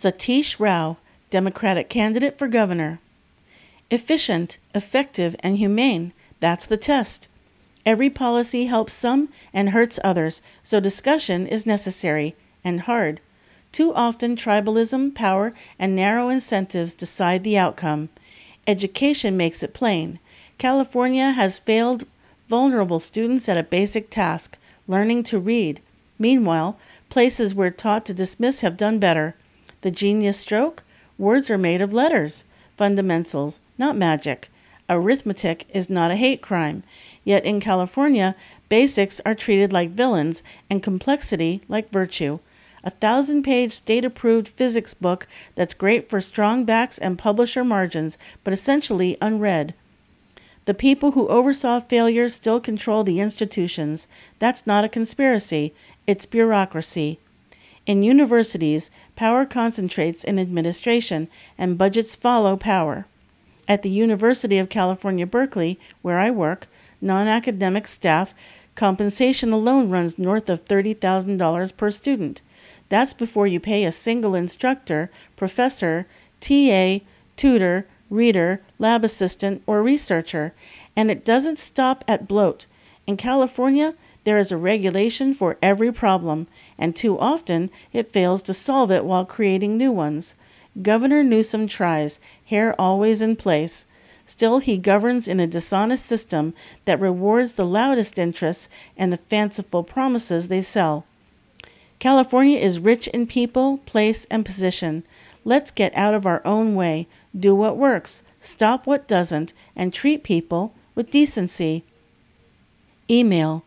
Satish Rao, Democratic candidate for governor. Efficient, effective, and humane, that's the test. Every policy helps some and hurts others, so discussion is necessary and hard. Too often, tribalism, power, and narrow incentives decide the outcome. Education makes it plain. California has failed vulnerable students at a basic task, learning to read. Meanwhile, places we're taught to dismiss have done better. The genius stroke? Words are made of letters. Fundamentals, not magic. Arithmetic is not a hate crime. Yet in California, basics are treated like villains and complexity like virtue. A 1,000-page state-approved physics book that's great for strong backs and publisher margins, but essentially unread. The people who oversaw failures still control the institutions. That's not a conspiracy, it's bureaucracy. In universities, power concentrates in administration, and budgets follow power. At the University of California, Berkeley, where I work, non-academic staff compensation alone runs north of $30,000 per student. That's before you pay a single instructor, professor, TA, tutor, reader, lab assistant, or researcher. And it doesn't stop at bloat. In California, there is a regulation for every problem, and too often it fails to solve it while creating new ones. Governor Newsom tries, hair always in place. Still, he governs in a dishonest system that rewards the loudest interests and the fanciful promises they sell. California is rich in people, place, and position. Let's get out of our own way, do what works, stop what doesn't, and treat people with decency. Email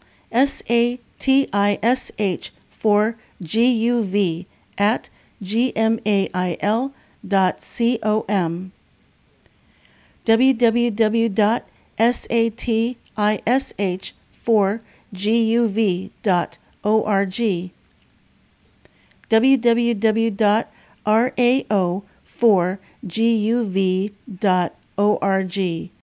satish4guv@gmail.com www.satish4guv.org www.rao4guv.org